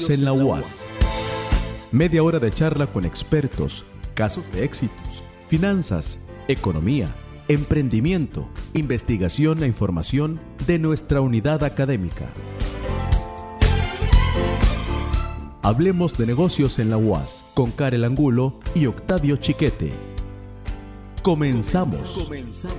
Negocios en la UAS. Media hora de charla con expertos, casos de éxitos, finanzas, economía, emprendimiento, investigación e información de nuestra unidad académica. Hablemos de negocios en la UAS con Karel Angulo y Octavio Chiquete. Comenzamos.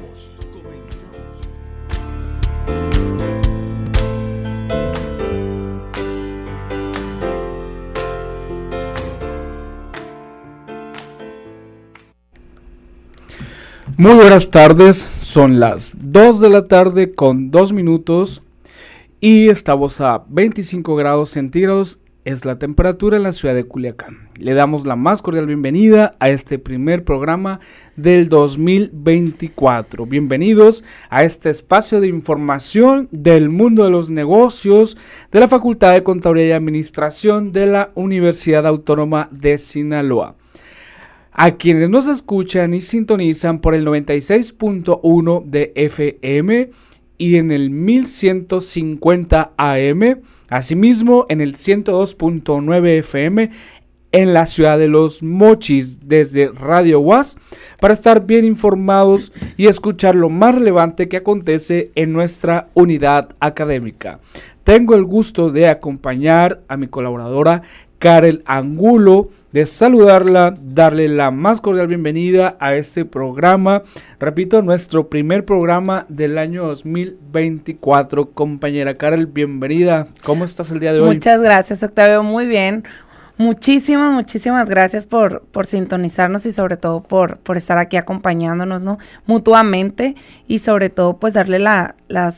Muy buenas tardes, son las 2 de la tarde con 2 minutos y estamos a 25 grados centígrados, es la temperatura en la ciudad de Culiacán. Le damos la más cordial bienvenida a este primer programa del 2024. Bienvenidos a este espacio de información del mundo de los negocios de la Facultad de Contaduría y Administración de la Universidad Autónoma de Sinaloa. A quienes nos escuchan y sintonizan por el 96.1 de FM y en el 1150 AM, asimismo en el 102.9 FM en la ciudad de Los Mochis desde Radio UAS, para estar bien informados y escuchar lo más relevante que acontece en nuestra unidad académica. Tengo el gusto de acompañar a mi colaboradora Karel Angulo, de saludarla, darle la más cordial bienvenida a este programa, repito, nuestro primer programa del año 2024. Compañera Karel, bienvenida, ¿cómo estás el día de hoy? Muchas gracias, Octavio, muy bien, muchísimas gracias por sintonizarnos y sobre todo por estar aquí acompañándonos, ¿no? Mutuamente, y sobre todo pues darle la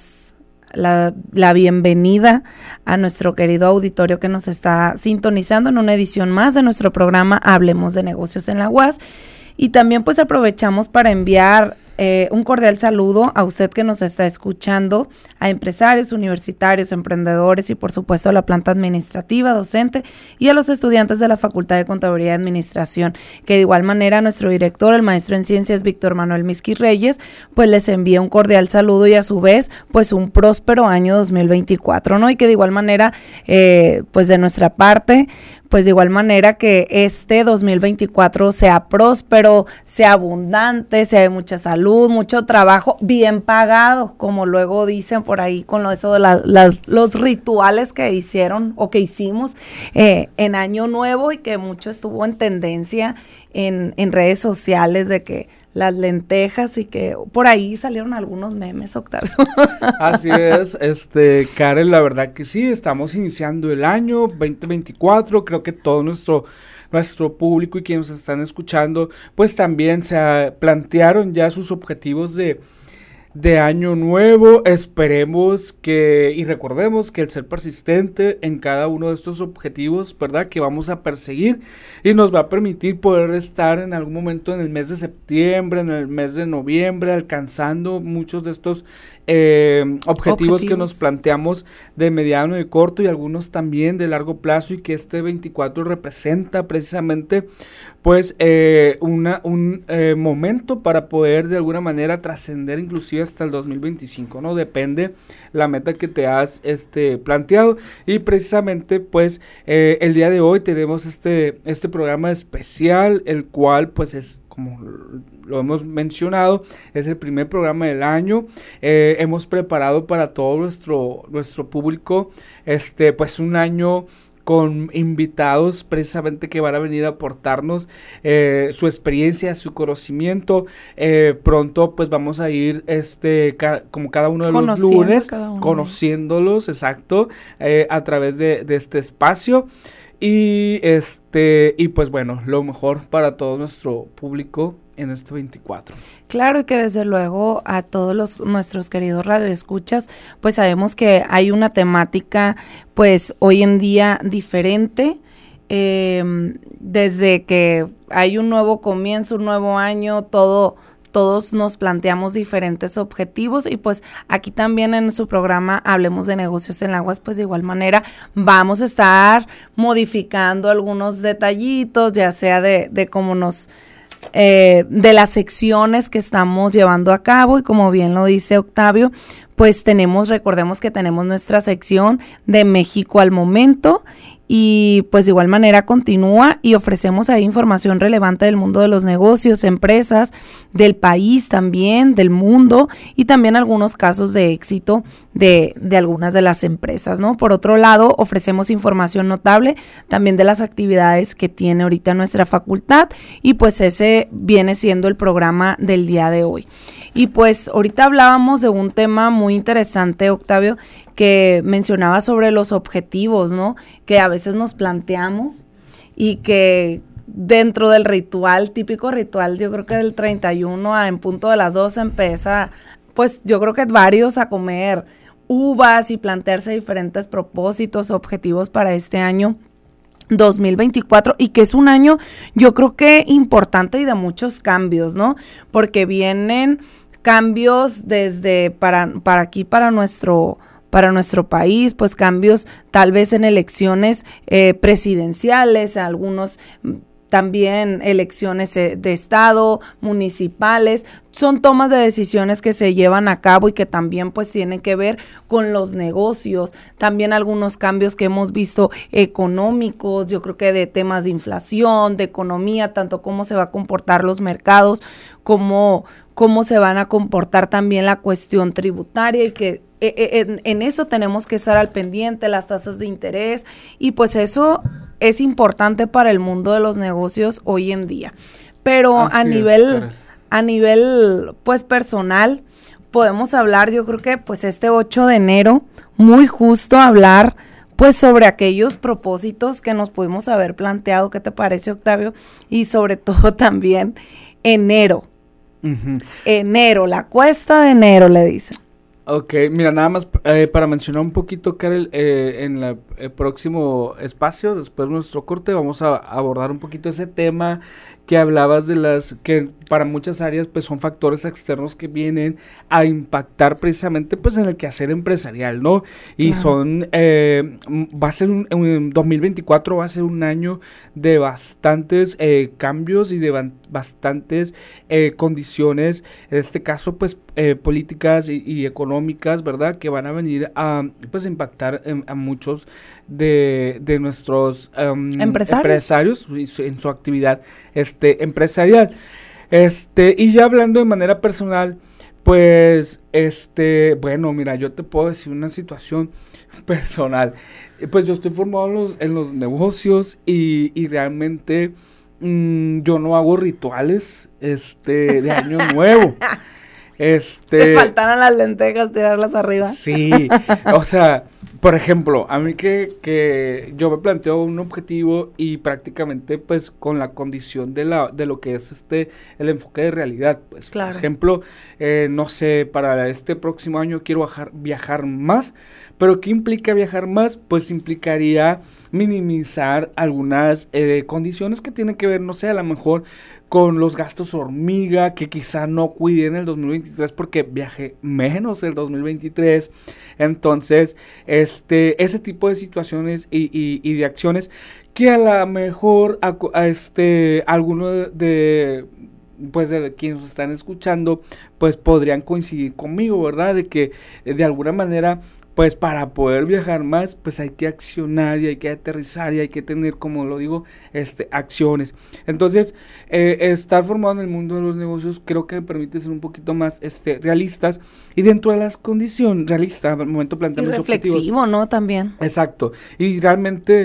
bienvenida a nuestro querido auditorio que nos está sintonizando en una edición más de nuestro programa Hablemos de Negocios en la UAS, y también pues aprovechamos para enviar un cordial saludo a usted que nos está escuchando, a empresarios, universitarios, emprendedores y por supuesto a la planta administrativa, docente y a los estudiantes de la Facultad de Contaduría y Administración, que de igual manera nuestro director, el maestro en ciencias Víctor Manuel Misqui Reyes, pues les envía un cordial saludo y a su vez pues un próspero año 2024, ¿no? Y que de igual manera pues de nuestra parte, pues de igual manera que este 2024 sea próspero, sea abundante, sea de mucha salud, mucho trabajo, bien pagado, como luego dicen por ahí con eso de los rituales que hicieron o que hicimos en Año Nuevo, y que mucho estuvo en tendencia en redes sociales de que las lentejas, y que por ahí salieron algunos memes, Octavio. Así es, Karel, la verdad que sí, estamos iniciando el año 2024, creo que todo nuestro público y quienes nos están escuchando, pues también se plantearon ya sus objetivos de año nuevo. Esperemos y recordemos que el ser persistente en cada uno de estos objetivos, ¿verdad?, que vamos a perseguir, y nos va a permitir poder estar en algún momento en el mes de septiembre, en el mes de noviembre, alcanzando muchos de estos objetivos que nos planteamos de mediano y corto, y algunos también de largo plazo, y que este 24 representa precisamente pues un momento para poder de alguna manera trascender inclusive hasta el 2025, ¿no? Depende la meta que te has planteado, y precisamente pues el día de hoy tenemos este programa especial, el cual pues es, como lo hemos mencionado, es el primer programa del año. Hemos preparado para todo nuestro público pues un año con invitados precisamente que van a venir a aportarnos su experiencia, su conocimiento. Pronto pues vamos a ir como cada uno de los lunes conociéndolos, exacto, a través de este espacio. Y pues bueno, lo mejor para todo nuestro público en este 24. Claro, y que desde luego a todos nuestros queridos radioescuchas, pues sabemos que hay una temática pues hoy en día diferente, desde que hay un nuevo comienzo, un nuevo año, todos nos planteamos diferentes objetivos, y pues aquí también en su programa Hablemos de Negocios en la UAS, pues de igual manera vamos a estar modificando algunos detallitos, ya sea de cómo de las secciones que estamos llevando a cabo, y como bien lo dice Octavio, pues recordemos que tenemos nuestra sección de México al momento, y pues de igual manera continúa y ofrecemos ahí información relevante del mundo de los negocios, empresas, del país también, del mundo y también algunos casos de éxito de algunas de las empresas, ¿no? Por otro lado, ofrecemos información notable también de las actividades que tiene ahorita nuestra facultad y pues ese viene siendo el programa del día de hoy. Y pues ahorita hablábamos de un tema muy interesante, Octavio, que mencionaba sobre los objetivos, ¿no? Que a veces nos planteamos y que dentro del ritual, típico ritual, yo creo que del 31 en punto de las 12 empieza, pues yo creo que varios a comer uvas y plantearse diferentes propósitos, objetivos para este año 2024 y que es un año yo creo que importante y de muchos cambios, ¿no? Porque vienen cambios desde para aquí, para nuestro país, pues cambios tal vez en elecciones presidenciales, algunos también elecciones de estado, municipales, son tomas de decisiones que se llevan a cabo y que también pues tienen que ver con los negocios, también algunos cambios que hemos visto económicos, yo creo que de temas de inflación, de economía, tanto cómo se va a comportar los mercados, cómo se van a comportar también la cuestión tributaria y que en eso tenemos que estar al pendiente, las tasas de interés y pues eso es importante para el mundo de los negocios hoy en día. Pero a nivel pues personal podemos hablar, yo creo que pues este 8 de enero, muy justo hablar pues sobre aquellos propósitos que nos pudimos haber planteado. ¿Qué te parece, Octavio? Y sobre todo también enero. Uh-huh. Enero, la cuesta de enero le dicen. Ok, mira, nada más para mencionar un poquito, Karel, en el próximo espacio, después de nuestro corte, vamos a abordar un poquito ese tema que hablabas de las que para muchas áreas pues son factores externos que vienen a impactar precisamente pues en el quehacer empresarial, ¿no? Y son, va a ser un 2024 va a ser un año de bastantes cambios y de bastantes condiciones, en este caso pues políticas y económicas, ¿verdad? Que van a venir a pues impactar a muchos de nuestros empresarios en su actividad empresarial. Y ya hablando de manera personal, pues, bueno, mira, yo te puedo decir una situación personal. Pues yo estoy formado en los negocios y realmente yo no hago rituales, de año nuevo. Te faltaron las lentejas, tirarlas arriba. Sí, o sea, por ejemplo, a mí que yo me planteo un objetivo y prácticamente pues con la condición de lo que es el enfoque de realidad, pues claro. Por ejemplo, no sé, para este próximo año quiero viajar más, pero ¿qué implica viajar más? Pues implicaría minimizar algunas condiciones que tienen que ver, no sé, a lo mejor con los gastos hormiga, que quizá no cuide en el 2023 porque viaje menos el 2023. Entonces, ese tipo de situaciones y de acciones que a lo mejor alguno de quienes nos están escuchando, pues podrían coincidir conmigo, ¿verdad? De que de alguna manera pues para poder viajar más, pues hay que accionar y hay que aterrizar y hay que tener, como lo digo, acciones. Entonces, estar formado en el mundo de los negocios creo que me permite ser un poquito más realistas y dentro de las condiciones realistas, al momento de plantear los objetivos. Reflexivo, ¿no? También. Exacto. Y realmente,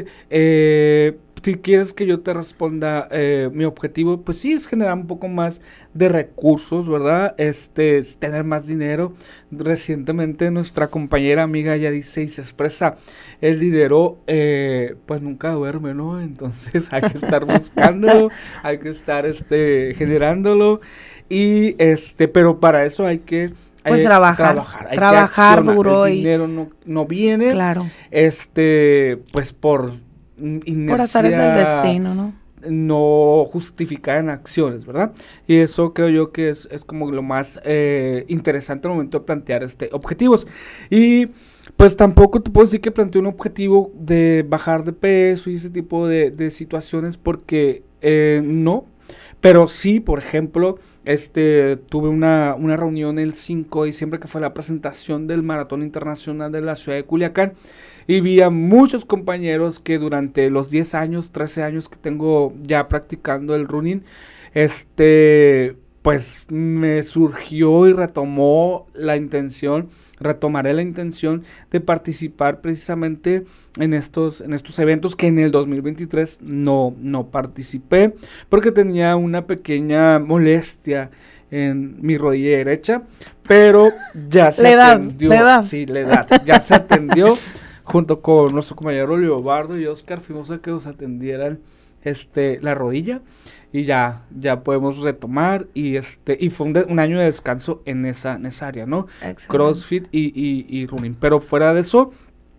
si quieres que yo te responda, mi objetivo, pues sí, es generar un poco más de recursos, ¿verdad? Es tener más dinero. Recientemente nuestra compañera amiga ya dice y se expresa, el dinero, pues nunca duerme, ¿no? Entonces hay que estar buscándolo, hay que estar, generándolo y, pero para eso hay que pues trabajar duro. El dinero no viene, claro. Pues por inercia, por azares del destino, ¿no? No justificada en acciones, ¿verdad? Y eso creo yo que es como lo más interesante al momento de plantear objetivos. Y pues tampoco te puedo decir que planteé un objetivo de bajar de peso y ese tipo de situaciones porque no. Pero sí, por ejemplo, tuve una reunión el 5 de diciembre que fue la presentación del Maratón Internacional de la ciudad de Culiacán, y vi a muchos compañeros que durante los 10 años, 13 años que tengo ya practicando el running, pues me surgió y retomaré la intención de participar precisamente en estos eventos que en el 2023 no participé porque tenía una pequeña molestia en mi rodilla derecha, pero ya se atendió. Sí, la edad, ya se atendió. Junto con nuestro compañero Leobardo y Oscar fuimos a que nos atendieran la rodilla. Y ya podemos retomar y fue un año de descanso en esa área, ¿no? Excelente. CrossFit y running. Pero fuera de eso,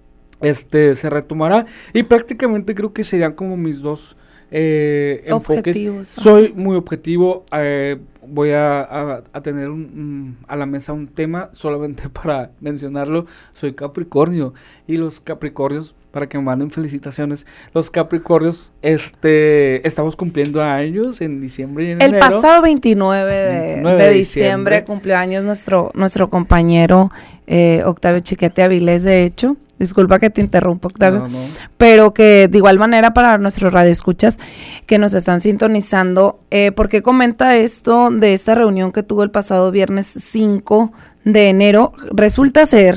se retomará y prácticamente creo que serían como mis dos enfoques. Soy muy objetivo, voy a tener a la mesa un tema solamente para mencionarlo. Soy Capricornio y los Capricornios, para que me manden felicitaciones, los Capricornios estamos cumpliendo años en diciembre y en enero. El pasado 29 de diciembre cumplió años nuestro compañero Octavio Chiquete Avilés, de hecho. Disculpa que te interrumpa, Octavio, no. Pero que de igual manera para nuestros radioescuchas que nos están sintonizando, ¿por qué comenta esto de esta reunión que tuvo el pasado viernes 5 de enero? Resulta ser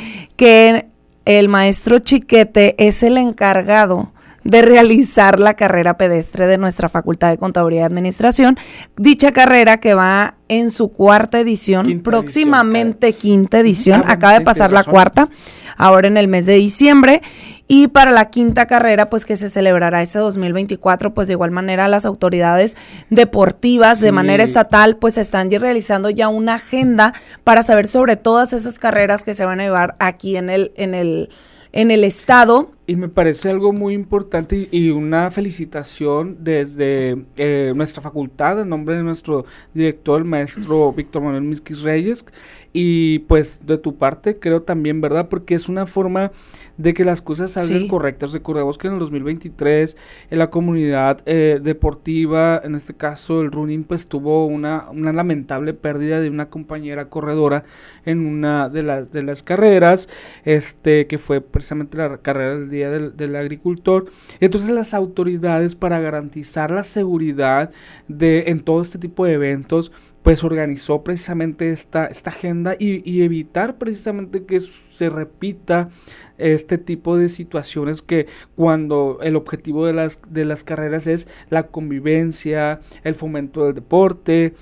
que el maestro Chiquete es el encargado de realizar la carrera pedestre de nuestra Facultad de Contaduría y Administración, dicha carrera que va en su cuarta edición, próximamente quinta edición, acaba de pasar la cuarta, ahora en el mes de diciembre, y para la quinta carrera, pues que se celebrará este 2024, pues de igual manera las autoridades deportivas de manera estatal, pues están realizando ya una agenda para saber sobre todas esas carreras que se van a llevar aquí en el estado. Y me parece algo muy importante y una felicitación desde nuestra facultad, en nombre de nuestro director, el maestro Víctor Manuel Misquis Reyes, y pues de tu parte creo también, ¿verdad? Porque es una forma de que las cosas salgan correctas. Recordemos que en el 2023 en la comunidad deportiva, en este caso el running, pues tuvo una lamentable pérdida de una compañera corredora en una de las carreras, que fue precisamente la carrera del Día del Agricultor. Entonces las autoridades, para garantizar la seguridad en todo este tipo de eventos, pues organizó precisamente esta agenda y evitar precisamente que se repita este tipo de situaciones, que cuando el objetivo de las carreras es la convivencia, el fomento del deporte,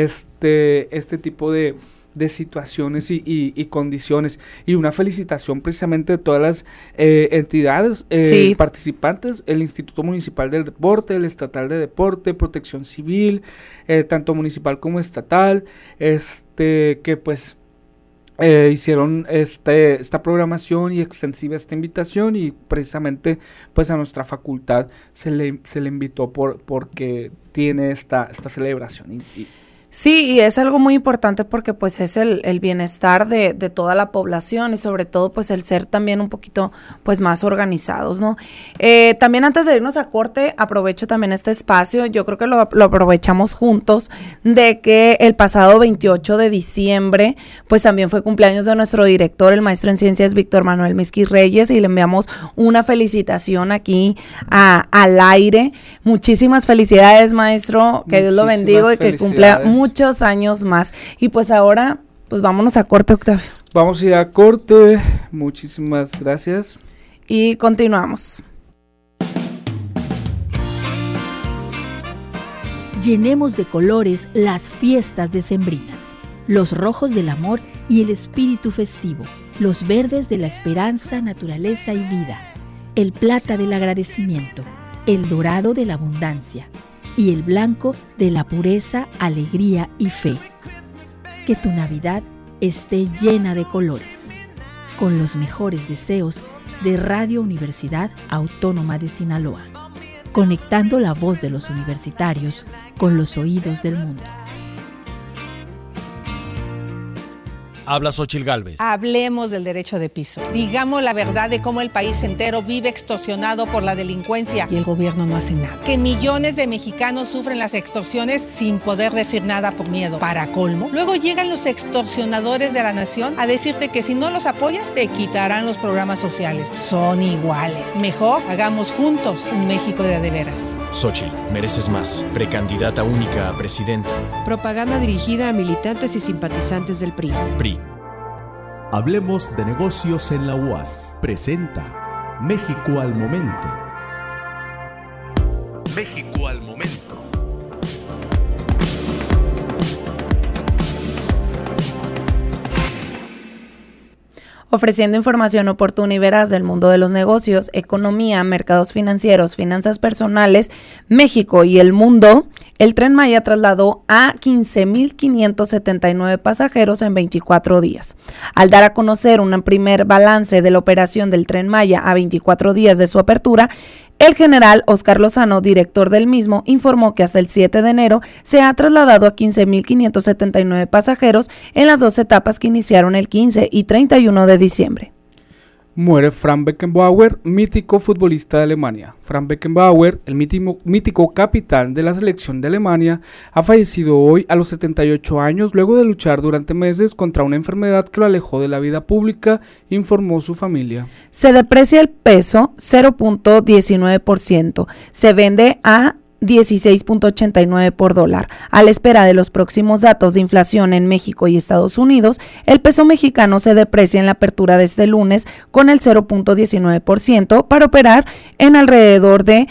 este tipo de situaciones y condiciones. Y una felicitación precisamente de todas las entidades participantes, el Instituto Municipal del Deporte, el Estatal de Deporte, Protección Civil, tanto municipal como estatal, que pues hicieron esta programación y extensiva esta invitación, y precisamente pues a nuestra facultad se le invitó porque tiene esta celebración. Sí, y es algo muy importante porque pues es el bienestar de toda la población, y sobre todo pues el ser también un poquito pues más organizados, ¿no? También antes de irnos a corte, aprovecho también este espacio, yo creo que lo aprovechamos juntos, de que el pasado 28 de diciembre pues también fue cumpleaños de nuestro director, el maestro en ciencias Víctor Manuel Misquis Reyes, y le enviamos una felicitación aquí al aire. Muchísimas felicidades, maestro, que Dios lo bendiga y que cumpla muchos años más. Y pues ahora, pues vámonos a corte, Octavio. Vamos a ir a corte. Muchísimas gracias. Y continuamos. Llenemos de colores las fiestas decembrinas, los rojos del amor y el espíritu festivo, los verdes de la esperanza, naturaleza y vida, el plata del agradecimiento, el dorado de la abundancia y el blanco de la pureza, alegría y fe. Que tu Navidad esté llena de colores. Con los mejores deseos de Radio Universidad Autónoma de Sinaloa. Conectando la voz de los universitarios con los oídos del mundo. Habla Xóchitl Gálvez. Hablemos del derecho de piso. Digamos la verdad de cómo el país entero vive extorsionado por la delincuencia y el gobierno no hace nada. Que millones de mexicanos sufren las extorsiones sin poder decir nada por miedo. Para colmo, luego llegan los extorsionadores de la nación a decirte que si no los apoyas, te quitarán los programas sociales. Son iguales. Mejor hagamos juntos un México de veras. Xóchitl, mereces más. Precandidata única a presidenta. Propaganda dirigida a militantes y simpatizantes del PRI. PRI. Hablemos de negocios en la UAS. Presenta México al momento. México al momento. Ofreciendo información oportuna y veraz del mundo de los negocios, economía, mercados financieros, finanzas personales, México y el mundo, el Tren Maya trasladó a 15,579 pasajeros en 24 días. Al dar a conocer un primer balance de la operación del Tren Maya a 24 días de su apertura, el general Óscar Lozano, director del mismo, informó que hasta el 7 de enero se ha trasladado a 15,579 pasajeros en las dos etapas que iniciaron el 15 y 31 de diciembre. Muere Franz Beckenbauer, mítico futbolista de Alemania. Franz Beckenbauer, el mítico capitán de la selección de Alemania, ha fallecido hoy a los 78 años luego de luchar durante meses contra una enfermedad que lo alejó de la vida pública, informó su familia. Se deprecia el peso 0.19%. Se vende a 16.89 por dólar. A la espera de los próximos datos de inflación en México y Estados Unidos, el peso mexicano se deprecia en la apertura de este lunes con el 0.19% para operar en alrededor de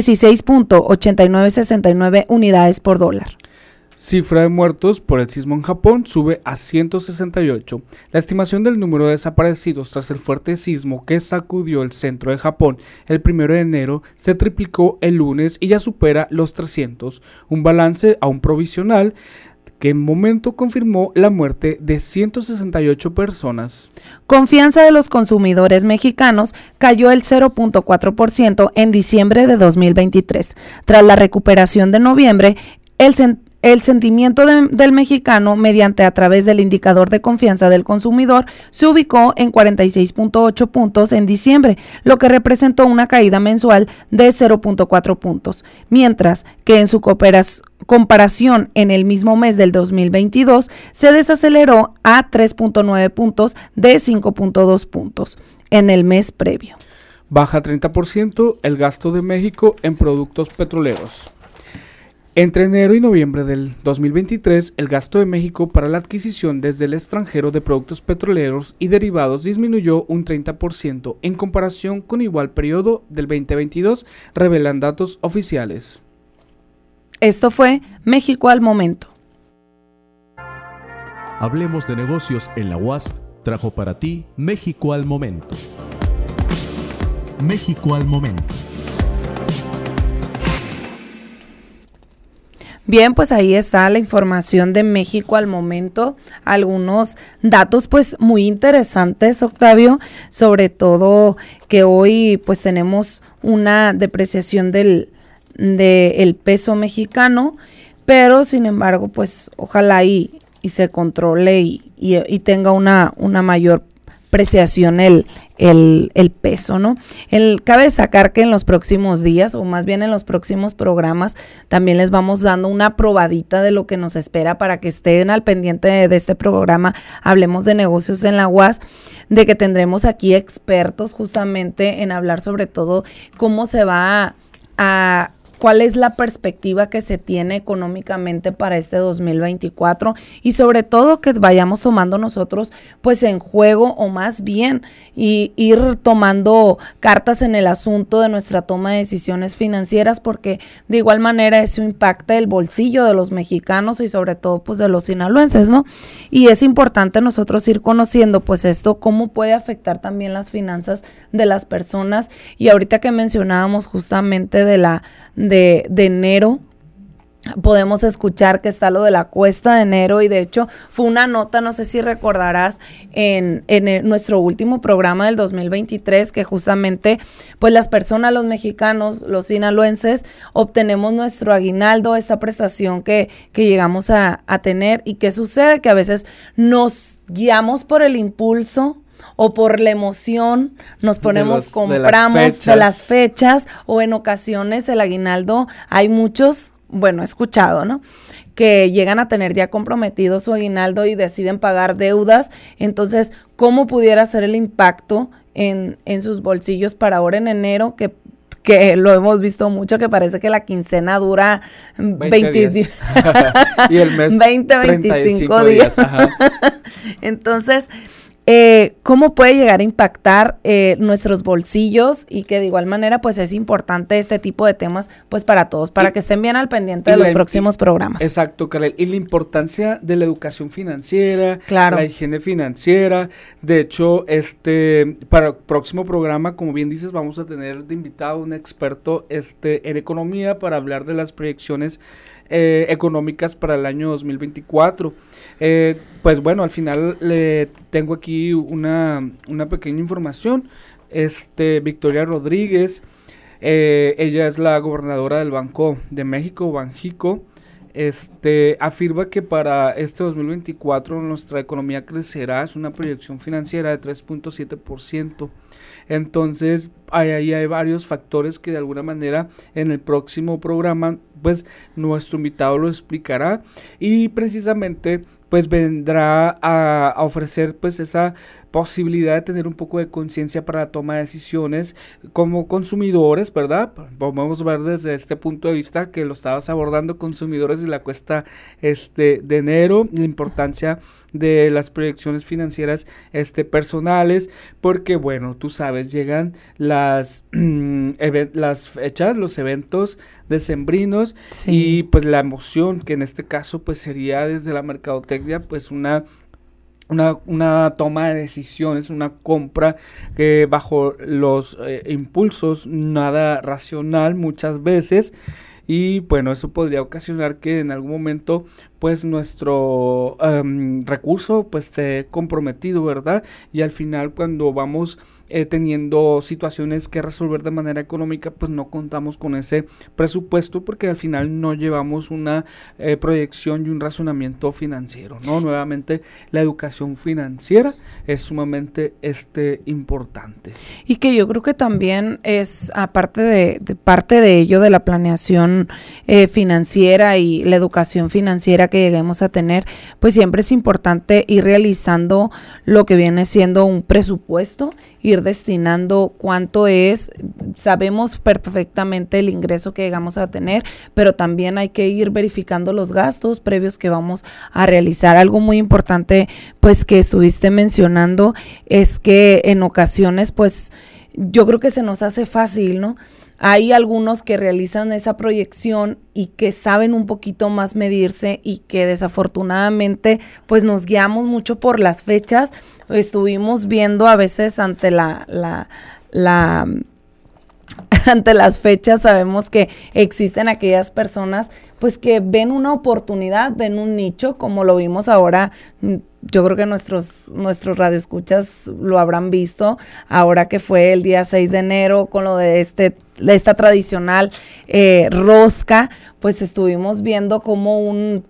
16.8969 unidades por dólar. Cifra de muertos por el sismo en Japón sube a 168. La estimación del número de desaparecidos tras el fuerte sismo que sacudió el centro de Japón el 1 de enero se triplicó el lunes y ya supera los 300. Un balance aún provisional que en momento confirmó la muerte de 168 personas. Confianza de los consumidores mexicanos cayó el 0.4% en diciembre de 2023. Tras la recuperación de noviembre, el sentimiento del mexicano, mediante a través del indicador de confianza del consumidor, se ubicó en 46.8 puntos en diciembre, lo que representó una caída mensual de 0.4 puntos, mientras que en su comparación en el mismo mes del 2022 se desaceleró a 3.9 puntos de 5.2 puntos en el mes previo. Baja 30% el gasto de México en productos petroleros. Entre enero y noviembre del 2023, el gasto de México para la adquisición desde el extranjero de productos petroleros y derivados disminuyó un 30% en comparación con igual periodo del 2022, revelan datos oficiales. Esto fue México al momento. Hablemos de negocios en la UAS trajo para ti México al momento. México al momento. Bien, pues ahí está la información de México al momento, algunos datos pues muy interesantes, Octavio, sobre todo que hoy pues tenemos una depreciación del peso mexicano, pero sin embargo pues ojalá y se controle y tenga una mayor apreciación el peso, ¿no? Cabe destacar que en los próximos días, o más bien en los próximos programas, también les vamos dando una probadita de lo que nos espera para que estén al pendiente de este programa. Hablemos de negocios en la UAS, de que tendremos aquí expertos justamente en hablar sobre todo cómo se va a cuál es la perspectiva que se tiene económicamente para este 2024 y sobre todo que vayamos tomando nosotros pues en juego o más bien y ir tomando cartas en el asunto de nuestra toma de decisiones financieras, porque de igual manera eso impacta el bolsillo de los mexicanos y sobre todo pues de los sinaloenses, ¿no? Y es importante nosotros ir conociendo pues esto, cómo puede afectar también las finanzas de las personas. Y ahorita que mencionábamos justamente de enero podemos escuchar que está lo de la cuesta de enero, y de hecho fue una nota, no sé si recordarás, en nuestro último programa del 2023, que justamente pues las personas, los mexicanos, los sinaloenses, obtenemos nuestro aguinaldo, esta prestación que llegamos a tener. ¿Y qué sucede? Que a veces nos guiamos por el impulso o por la emoción, nos ponemos, compramos de las fechas, o en ocasiones el aguinaldo, hay muchos, bueno, he escuchado, ¿no?, que llegan a tener ya comprometido su aguinaldo y deciden pagar deudas. Entonces, ¿cómo pudiera ser el impacto en sus bolsillos para ahora en enero, que lo hemos visto mucho, que parece que la quincena dura 20 días y el mes 25 días. Ajá. Entonces, ¿cómo puede llegar a impactar nuestros bolsillos? Y que de igual manera pues es importante este tipo de temas pues para todos, para que estén bien al pendiente de los próximos programas. Exacto, Karel, y la importancia de la educación financiera, claro, la higiene financiera. De hecho, para el próximo programa, como bien dices, vamos a tener de invitado un experto en economía para hablar de las proyecciones económicas para el año 2024. Pues bueno, al final le tengo aquí una pequeña información. Victoria Rodríguez, ella es la gobernadora del Banco de México, Banjico, afirma que para este 2024 nuestra economía crecerá, es una proyección financiera de 3.7%. Entonces, ahí hay varios factores que de alguna manera en el próximo programa, pues nuestro invitado lo explicará, y precisamente pues vendrá a ofrecer pues esa posibilidad de tener un poco de conciencia para la toma de decisiones como consumidores, ¿verdad? Vamos a ver desde este punto de vista que lo estabas abordando, consumidores y la cuesta de enero, la importancia de las proyecciones financieras personales, porque bueno, tú sabes, llegan las fechas, los eventos decembrinos, sí, y pues la emoción, que en este caso pues sería desde la mercadotecnia pues una toma de decisiones, una compra que bajo los impulsos, nada racional muchas veces, y bueno, eso podría ocasionar que en algún momento pues nuestro recurso pues esté comprometido, ¿verdad? Y al final, cuando vamos teniendo situaciones que resolver de manera económica, pues no contamos con ese presupuesto, porque al final no llevamos una proyección y un razonamiento financiero, ¿no? Nuevamente, la educación financiera es sumamente importante. Y que yo creo que también es, aparte de parte de ello, de la planeación financiera y la educación financiera que lleguemos a tener, pues siempre es importante ir realizando lo que viene siendo un presupuesto, ir destinando cuánto es. Sabemos perfectamente el ingreso que llegamos a tener, pero también hay que ir verificando los gastos previos que vamos a realizar. Algo muy importante pues que estuviste mencionando es que en ocasiones pues yo creo que se nos hace fácil, ¿no? Hay algunos que realizan esa proyección y que saben un poquito más medirse, y que desafortunadamente pues nos guiamos mucho por las fechas. Estuvimos viendo a veces ante ante las fechas, sabemos que existen aquellas personas pues que ven una oportunidad, ven un nicho, como lo vimos ahora. Yo creo que nuestros radioescuchas lo habrán visto ahora que fue el día 6 de enero con lo de esta tradicional rosca. Pues estuvimos viendo como un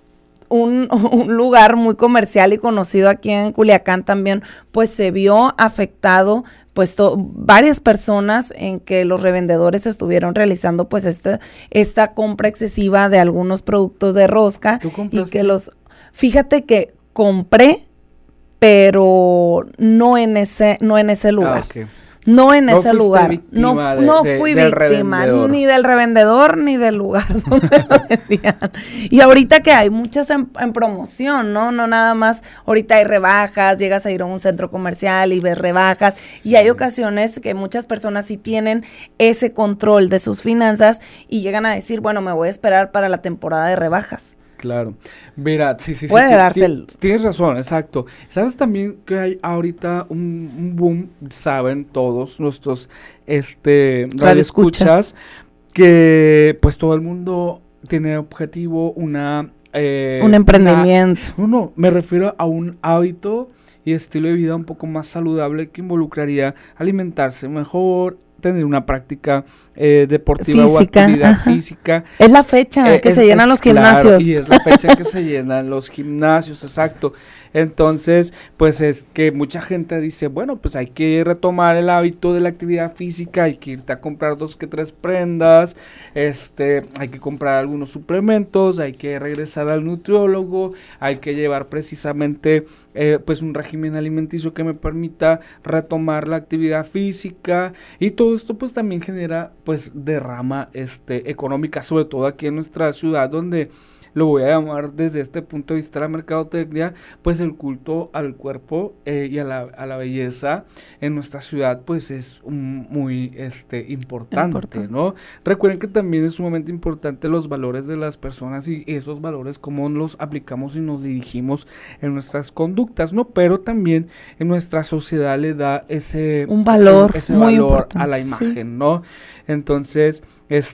lugar muy comercial y conocido aquí en Culiacán también, pues se vio afectado, pues varias personas, en que los revendedores estuvieron realizando pues esta compra excesiva de algunos productos de rosca. ¿Tú compraste? Y que fíjate que compré, pero no en ese lugar. Okay. No en ese lugar. No fui víctima ni del revendedor ni del lugar donde lo vendían. Y ahorita que hay muchas en promoción, ¿no? No nada más, ahorita hay rebajas, llegas a ir a un centro comercial y ves rebajas, sí. Y hay ocasiones que muchas personas sí tienen ese control de sus finanzas y llegan a decir, bueno, me voy a esperar para la temporada de rebajas. Claro, mira, sí. Puede darse tienes razón, exacto. Sabes también que hay ahorita un boom, saben todos nuestros radioescuchas, que pues todo el mundo tiene objetivo un emprendimiento. No, me refiero a un hábito y estilo de vida un poco más saludable que involucraría alimentarse mejor, tener una práctica deportiva física, o actividad física. Es la fecha que se llenan los gimnasios. Claro, y es la fecha en que se llenan los gimnasios, exacto. Entonces, pues es que mucha gente dice, bueno, pues hay que retomar el hábito de la actividad física, hay que irte a comprar 2 que 3 prendas, hay que comprar algunos suplementos, hay que regresar al nutriólogo, hay que llevar precisamente pues un régimen alimenticio que me permita retomar la actividad física, y todo esto pues también genera pues derrama económica, sobre todo aquí en nuestra ciudad, donde lo voy a llamar desde este punto de vista de la mercadotecnia, pues el culto al cuerpo y a la belleza en nuestra ciudad pues es muy importante, ¿no? Recuerden que también es sumamente importante los valores de las personas y esos valores cómo los aplicamos y nos dirigimos en nuestras conductas, ¿no? Pero también en nuestra sociedad le da ese valor muy valor importante a la imagen, sí. ¿no? Entonces,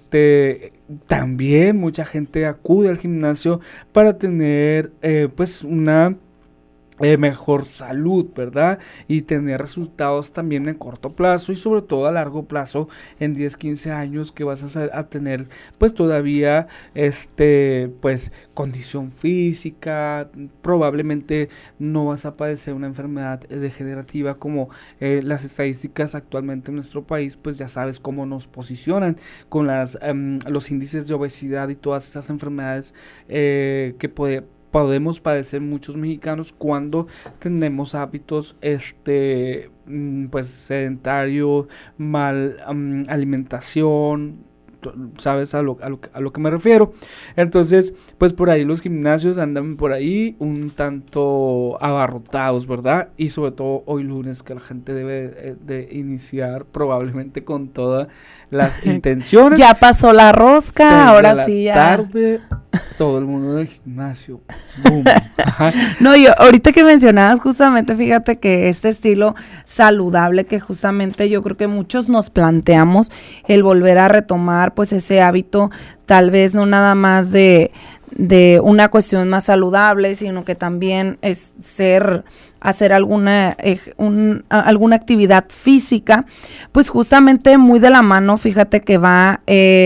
también mucha gente acude al gimnasio para tener pues una mejor salud, ¿verdad? Y tener resultados también en corto plazo y sobre todo a largo plazo, en 10, 15 años que vas a tener pues todavía pues condición física, probablemente no vas a padecer una enfermedad degenerativa como las estadísticas actualmente en nuestro país, pues ya sabes cómo nos posicionan con los índices de obesidad y todas esas enfermedades que podemos padecer muchos mexicanos cuando tenemos hábitos pues sedentario, mal alimentación, sabes a lo que me refiero. Entonces pues por ahí los gimnasios andan por ahí un tanto abarrotados, ¿verdad? Y sobre todo hoy lunes, que la gente debe de iniciar probablemente con todas las intenciones. Ya pasó la rosca, ahora sí ya. Tarde, todo el mundo en el gimnasio. Boom. No, yo ahorita que mencionabas justamente, fíjate que este estilo saludable que justamente yo creo que muchos nos planteamos el volver a retomar pues ese hábito, tal vez no nada más de una cuestión más saludable, sino que también es hacer alguna actividad física, pues justamente muy de la mano, fíjate que va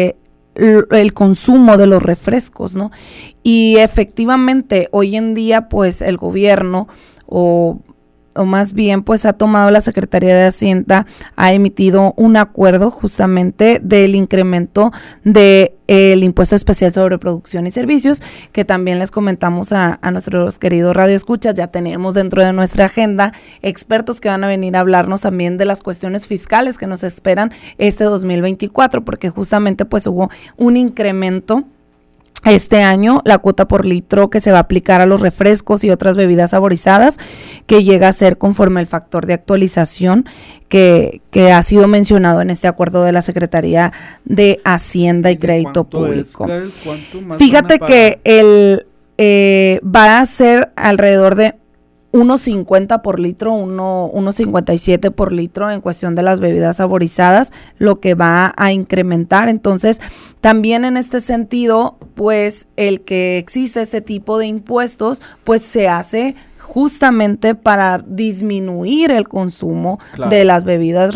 el consumo de los refrescos, ¿no? Y efectivamente hoy en día pues el gobierno o más bien pues ha tomado la Secretaría de Hacienda, ha emitido un acuerdo justamente del incremento de el impuesto especial sobre producción y servicios, que también les comentamos a nuestros queridos radioescuchas. Ya tenemos dentro de nuestra agenda expertos que van a venir a hablarnos también de las cuestiones fiscales que nos esperan 2024, porque justamente pues hubo un incremento este año, la cuota por litro que se va a aplicar a los refrescos y otras bebidas saborizadas, que llega a ser conforme el factor de actualización que ha sido mencionado en este acuerdo de la Secretaría de Hacienda y Crédito Público. Fíjate que va a ser alrededor de 1.50 por litro, 1.57 por litro en cuestión de las bebidas saborizadas, lo que va a incrementar. Entonces, también en este sentido, pues el que existe ese tipo de impuestos, pues se hace justamente para disminuir el consumo de las bebidas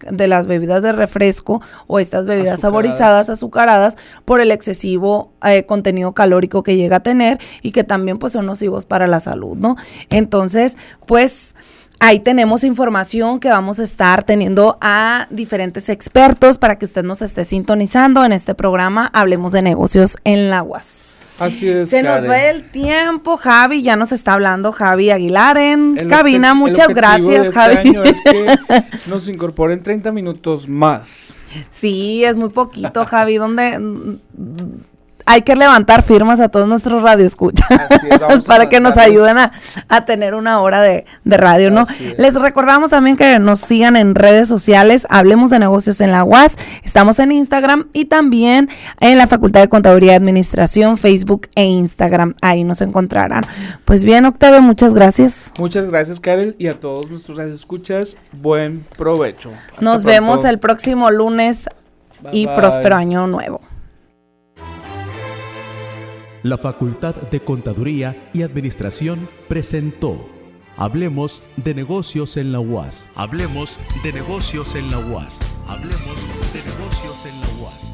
de refresco o estas bebidas saborizadas, azucaradas, por el excesivo contenido calórico que llega a tener y que también pues son nocivos para la salud, ¿no? Entonces, pues ahí tenemos información que vamos a estar teniendo a diferentes expertos para que usted nos esté sintonizando en este programa Hablemos de Negocios en la UAS. Así es, Se nos va el tiempo, Javi, ya nos está hablando Javi Aguilar en cabina. Muchas gracias, Javi. El objetivo de este año es que nos incorporen 30 minutos más. Sí, es muy poquito, Javi, donde hay que levantar firmas a todos nuestros radioescuchas para que nos ayuden a tener una hora de radio, ¿no? Les recordamos también que nos sigan en redes sociales, Hablemos de Negocios en la UAS, estamos en Instagram y también en la Facultad de Contaduría y Administración, Facebook e Instagram, ahí nos encontrarán. Pues bien, Octavio, muchas gracias. Muchas gracias, Karel, y a todos nuestros radioescuchas, buen provecho. Nos vemos el próximo lunes y próspero año nuevo. la Facultad de Contaduría y Administración presentó Hablemos de negocios en la UAS. Hablemos de negocios en la UAS. Hablemos de negocios en la UAS.